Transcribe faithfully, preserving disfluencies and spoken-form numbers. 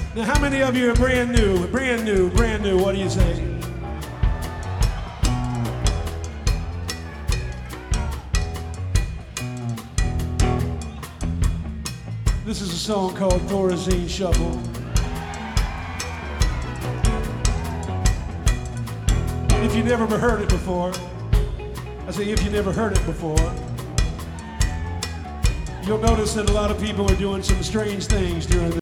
Now, how many of you are brand new? Brand new, brand new, what do you say? This is a song called Thorazine Shuffle. If you never heard it before, I say if you never heard it before, you'll notice that a lot of people are doing some strange things during the